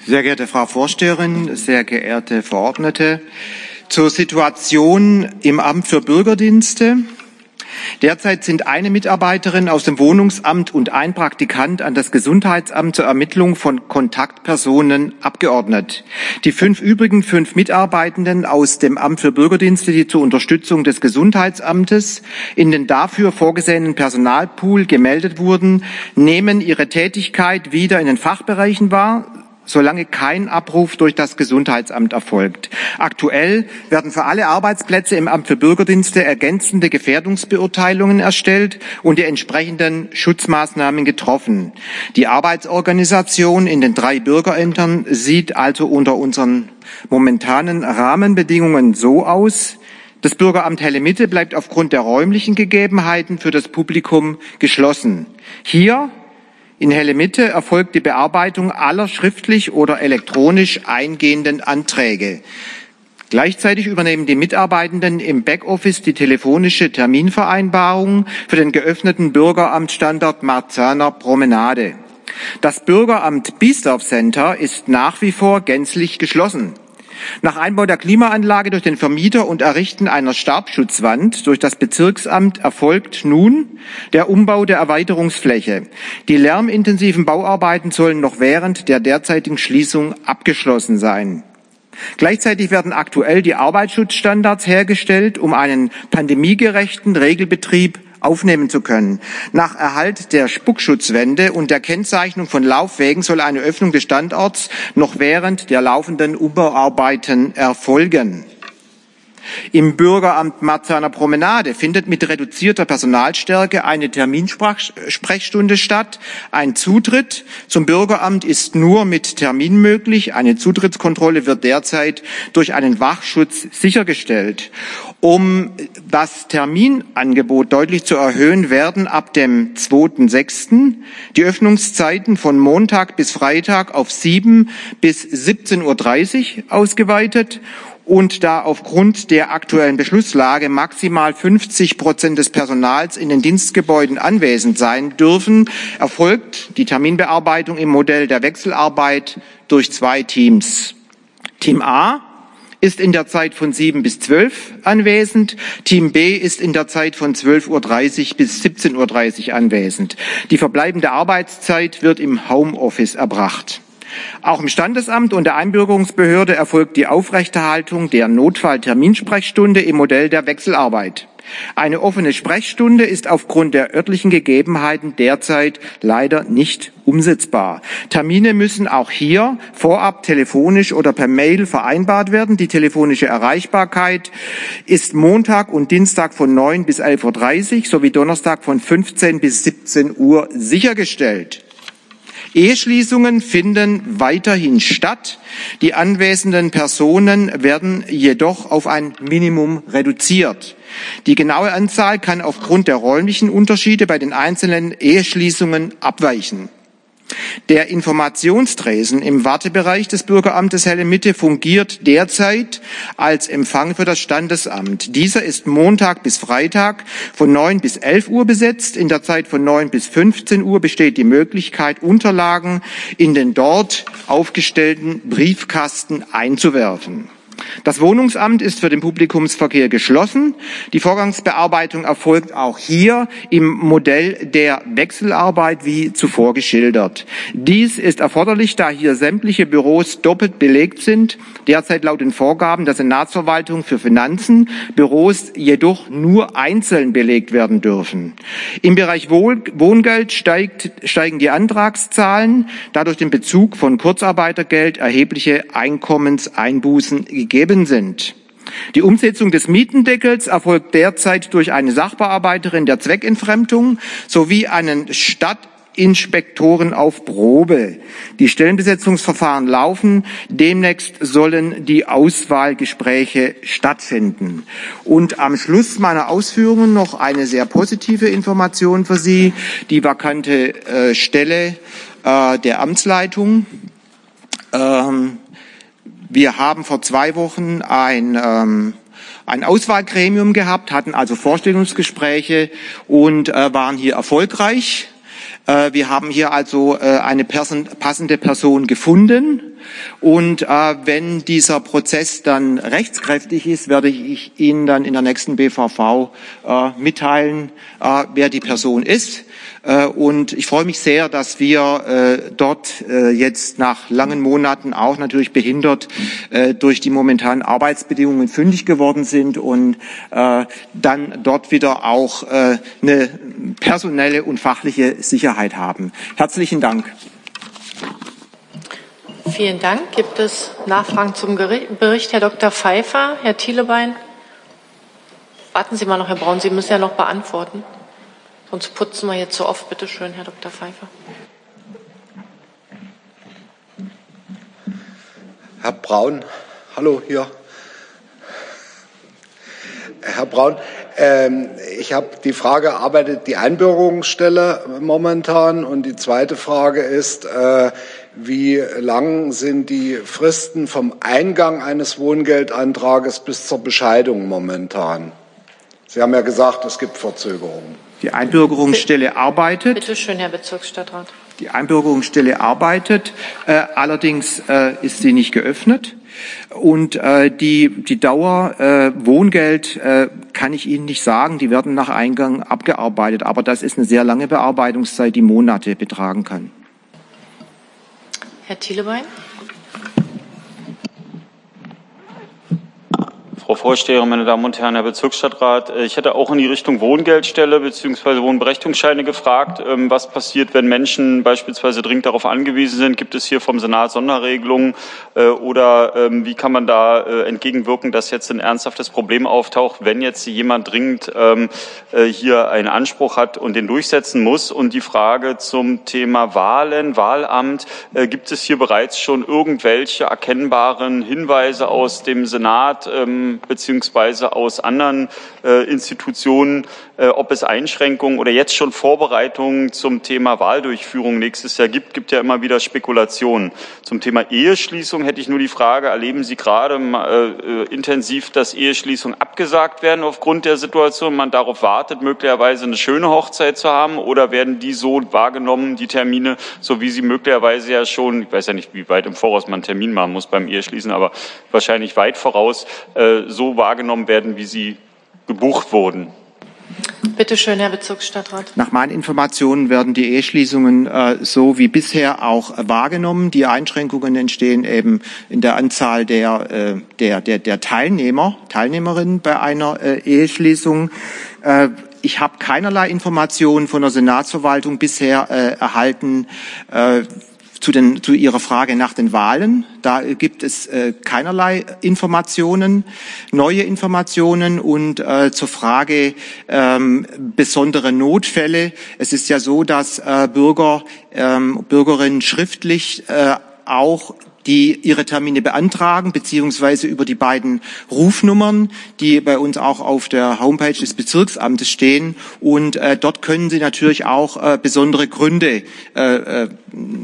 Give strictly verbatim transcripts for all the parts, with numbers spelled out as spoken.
Sehr geehrte Frau Vorsteherin, sehr geehrte Verordnete, zur Situation im Amt für Bürgerdienste. Derzeit sind eine Mitarbeiterin aus dem Wohnungsamt und ein Praktikant an das Gesundheitsamt zur Ermittlung von Kontaktpersonen abgeordnet. Die fünf übrigen fünf Mitarbeitenden aus dem Amt für Bürgerdienste, die zur Unterstützung des Gesundheitsamtes in den dafür vorgesehenen Personalpool gemeldet wurden, nehmen ihre Tätigkeit wieder in den Fachbereichen wahr, solange kein Abruf durch das Gesundheitsamt erfolgt. Aktuell werden für alle Arbeitsplätze im Amt für Bürgerdienste ergänzende Gefährdungsbeurteilungen erstellt und die entsprechenden Schutzmaßnahmen getroffen. Die Arbeitsorganisation in den drei Bürgerämtern sieht also unter unseren momentanen Rahmenbedingungen so aus: Das Bürgeramt Helle-Mitte bleibt aufgrund der räumlichen Gegebenheiten für das Publikum geschlossen. Hier in Helle-Mitte erfolgt die Bearbeitung aller schriftlich oder elektronisch eingehenden Anträge. Gleichzeitig übernehmen die Mitarbeitenden im Backoffice die telefonische Terminvereinbarung für den geöffneten Bürgeramtsstandort Marzahner Promenade. Das Bürgeramt Biesdorf Center ist nach wie vor gänzlich geschlossen. Nach Einbau der Klimaanlage durch den Vermieter und Errichten einer Stabschutzwand durch das Bezirksamt erfolgt nun der Umbau der Erweiterungsfläche. Die lärmintensiven Bauarbeiten sollen noch während der derzeitigen Schließung abgeschlossen sein. Gleichzeitig werden aktuell die Arbeitsschutzstandards hergestellt, um einen pandemiegerechten Regelbetrieb aufnehmen zu können. Nach Erhalt der Spuckschutzwände und der Kennzeichnung von Laufwegen soll eine Öffnung des Standorts noch während der laufenden Umbauarbeiten erfolgen. Im Bürgeramt Marzahner Promenade findet mit reduzierter Personalstärke eine Terminsprechstunde statt. Ein Zutritt zum Bürgeramt ist nur mit Termin möglich. Eine Zutrittskontrolle wird derzeit durch einen Wachschutz sichergestellt. Um das Terminangebot deutlich zu erhöhen, werden ab dem zweiten sechsten die Öffnungszeiten von Montag bis Freitag auf sieben bis siebzehn Uhr dreißig ausgeweitet. Und da aufgrund der aktuellen Beschlusslage maximal fünfzig Prozent des Personals in den Dienstgebäuden anwesend sein dürfen, erfolgt die Terminbearbeitung im Modell der Wechselarbeit durch zwei Teams. Team A ist in der Zeit von sieben bis zwölf anwesend. Team B ist in der Zeit von zwölf Uhr dreißig bis siebzehn Uhr dreißig anwesend. Die verbleibende Arbeitszeit wird im Homeoffice erbracht. Auch im Standesamt und der Einbürgerungsbehörde erfolgt die Aufrechterhaltung der Notfallterminsprechstunde im Modell der Wechselarbeit. Eine offene Sprechstunde ist aufgrund der örtlichen Gegebenheiten derzeit leider nicht umsetzbar. Termine müssen auch hier vorab telefonisch oder per Mail vereinbart werden. Die telefonische Erreichbarkeit ist Montag und Dienstag von neun bis elf Uhr dreißig sowie Donnerstag von fünfzehn bis siebzehn Uhr sichergestellt. Eheschließungen finden weiterhin statt. Die anwesenden Personen werden jedoch auf ein Minimum reduziert. Die genaue Anzahl kann aufgrund der räumlichen Unterschiede bei den einzelnen Eheschließungen abweichen. Der Informationstresen im Wartebereich des Bürgeramtes Helle-Mitte fungiert derzeit als Empfang für das Standesamt. Dieser ist Montag bis Freitag von neun bis elf Uhr besetzt. In der Zeit von neun bis fünfzehn Uhr besteht die Möglichkeit, Unterlagen in den dort aufgestellten Briefkasten einzuwerfen. Das Wohnungsamt ist für den Publikumsverkehr geschlossen. Die Vorgangsbearbeitung erfolgt auch hier im Modell der Wechselarbeit wie zuvor geschildert. Dies ist erforderlich, da hier sämtliche Büros doppelt belegt sind. Derzeit laut den Vorgaben der Senatsverwaltung für Finanzen Büros jedoch nur einzeln belegt werden dürfen. Im Bereich Wohngeld steigt, steigen die Antragszahlen, da durch den Bezug von Kurzarbeitergeld erhebliche Einkommenseinbußen gegeben sind. Die Umsetzung des Mietendeckels erfolgt derzeit durch eine Sachbearbeiterin der Zweckentfremdung sowie einen Stadtinspektoren auf Probe. Die Stellenbesetzungsverfahren laufen. Demnächst sollen die Auswahlgespräche stattfinden. Und am Schluss meiner Ausführungen noch eine sehr positive Information für Sie. Die vakante äh, Stelle äh, der Amtsleitung. Ähm, Wir haben vor zwei Wochen ein, ähm, ein Auswahlgremium gehabt, hatten also Vorstellungsgespräche und äh, waren hier erfolgreich. Äh, wir haben hier also äh, eine Person, passende Person gefunden. Und äh, wenn dieser Prozess dann rechtskräftig ist, werde ich Ihnen dann in der nächsten B V V äh, mitteilen, äh, wer die Person ist. Äh, und ich freue mich sehr, dass wir äh, dort äh, jetzt nach langen Monaten auch natürlich behindert äh, durch die momentanen Arbeitsbedingungen fündig geworden sind und äh, dann dort wieder auch äh, eine personelle und fachliche Sicherheit haben. Herzlichen Dank. Vielen Dank. Gibt es Nachfragen zum Bericht? Herr Doktor Pfeiffer, Herr Thielebein? Warten Sie mal noch, Herr Braun, Sie müssen ja noch beantworten. Sonst putzen wir jetzt so oft. Bitte schön, Herr Doktor Pfeiffer. Herr Braun, hallo hier. Herr Braun, ähm, ich habe die Frage, arbeitet die Einbürgerungsstelle momentan? Und die zweite Frage ist, äh, wie lang sind die Fristen vom Eingang eines Wohngeldantrages bis zur Bescheidung momentan? Sie haben ja gesagt, es gibt Verzögerungen. Die Einbürgerungsstelle arbeitet. Bitte schön, Herr Bezirksstadtrat. Die Einbürgerungsstelle arbeitet, äh, allerdings äh, ist sie nicht geöffnet. Und äh, die, die Dauer äh, Wohngeld äh, kann ich Ihnen nicht sagen. Die werden nach Eingang abgearbeitet. Aber das ist eine sehr lange Bearbeitungszeit, die Monate betragen kann. Herr Thielebein. Frau Vorsteherin, meine Damen und Herren, Herr Bezirksstadtrat, ich hätte auch in die Richtung Wohngeldstelle bzw. Wohnberechtigungsscheine gefragt, was passiert, wenn Menschen beispielsweise dringend darauf angewiesen sind. Gibt es hier vom Senat Sonderregelungen oder wie kann man da entgegenwirken, dass jetzt ein ernsthaftes Problem auftaucht, wenn jetzt jemand dringend hier einen Anspruch hat und den durchsetzen muss? Und die Frage zum Thema Wahlen, Wahlamt, gibt es hier bereits schon irgendwelche erkennbaren Hinweise aus dem Senat, beziehungsweise aus anderen äh, Institutionen, äh, ob es Einschränkungen oder jetzt schon Vorbereitungen zum Thema Wahldurchführung nächstes Jahr gibt. Gibt ja immer wieder Spekulationen. Zum Thema Eheschließung hätte ich nur die Frage, erleben Sie gerade äh, intensiv, dass Eheschließungen abgesagt werden aufgrund der Situation, man darauf wartet, möglicherweise eine schöne Hochzeit zu haben, oder werden die so wahrgenommen, die Termine, so wie sie möglicherweise ja schon, ich weiß ja nicht, wie weit im Voraus man einen Termin machen muss beim Eheschließen, aber wahrscheinlich weit voraus, äh, so wahrgenommen werden, wie sie gebucht wurden. Bitte schön, Herr Bezirksstadtrat. Nach meinen Informationen werden die Eheschließungen äh, so wie bisher auch äh, wahrgenommen. Die Einschränkungen entstehen eben in der Anzahl der, äh, der, der, der Teilnehmer, Teilnehmerinnen bei einer äh, Eheschließung. Äh, ich habe keinerlei Informationen von der Senatsverwaltung bisher äh, erhalten, äh, Zu, den, zu Ihrer Frage nach den Wahlen. Da gibt es äh, keinerlei Informationen, neue Informationen. Und äh, zur Frage ähm, besondere Notfälle. Es ist ja so, dass äh, Bürger, ähm, Bürgerinnen schriftlich äh, auch die ihre Termine beantragen, beziehungsweise über die beiden Rufnummern, die bei uns auch auf der Homepage des Bezirksamtes stehen. Und äh, dort können Sie natürlich auch äh, besondere Gründe äh, äh,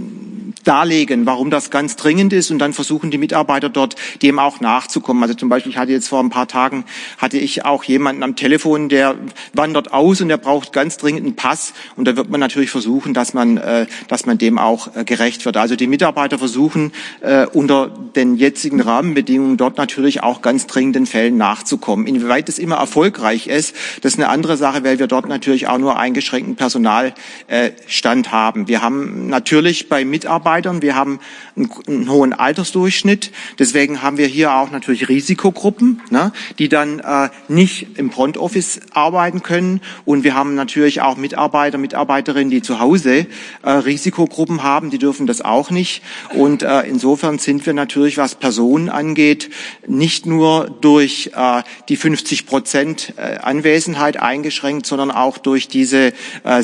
darlegen, warum das ganz dringend ist, und dann versuchen die Mitarbeiter dort dem auch nachzukommen. Also zum Beispiel, ich hatte jetzt vor ein paar Tagen, hatte ich auch jemanden am Telefon, der wandert aus und der braucht ganz dringend einen Pass, und da wird man natürlich versuchen, dass man, äh, dass man dem auch äh, gerecht wird. Also die Mitarbeiter versuchen äh, unter den jetzigen Rahmenbedingungen dort natürlich auch ganz dringenden Fällen nachzukommen. Inwieweit es immer erfolgreich ist, das ist eine andere Sache, weil wir dort natürlich auch nur eingeschränkten Personalstand äh, haben. Wir haben natürlich bei Mitarbeitern Wir haben einen, einen hohen Altersdurchschnitt. Deswegen haben wir hier auch natürlich Risikogruppen, ne, die dann äh, nicht im Front Office arbeiten können. Und wir haben natürlich auch Mitarbeiter, Mitarbeiterinnen, die zu Hause äh, Risikogruppen haben. Die dürfen das auch nicht. Und äh, insofern sind wir natürlich, was Personen angeht, nicht nur durch äh, die fünfzig Prozent äh, Anwesenheit eingeschränkt, sondern auch durch diese äh,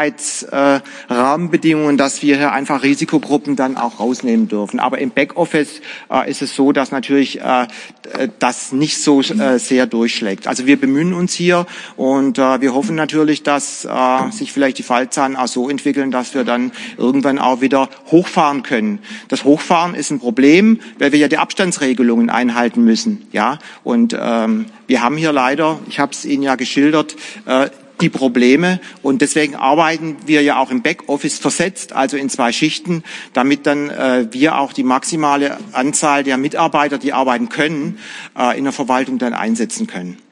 Sicherheitsrahmenbedingungen, äh, dass wir hier einfach Risikogruppen dann auch rausnehmen dürfen. Aber im Backoffice äh, ist es so, dass natürlich äh, das nicht so äh, sehr durchschlägt. Also wir bemühen uns hier, und äh, wir hoffen natürlich, dass äh, sich vielleicht die Fallzahlen auch so entwickeln, dass wir dann irgendwann auch wieder hochfahren können. Das Hochfahren ist ein Problem, weil wir ja die Abstandsregelungen einhalten müssen. Ja, und ähm, wir haben hier leider, ich habe es Ihnen ja geschildert, äh, die Probleme. Und deswegen arbeiten wir ja auch im Backoffice versetzt, also in zwei Schichten, damit dann äh, wir auch die maximale Anzahl der Mitarbeiter, die arbeiten können, äh, in der Verwaltung dann einsetzen können.